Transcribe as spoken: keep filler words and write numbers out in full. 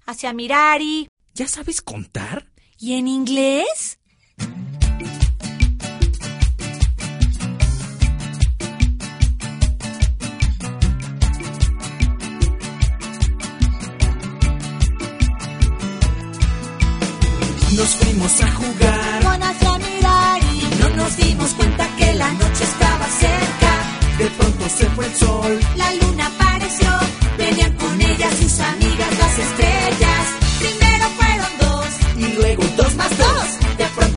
hacia Mirari. ¿Ya sabes contar? ¿Y en inglés? Nos fuimos a jugar Con hacia Mirari. y no nos dimos cuenta que la noche estaba cerca. De pronto se fue el sol. La luna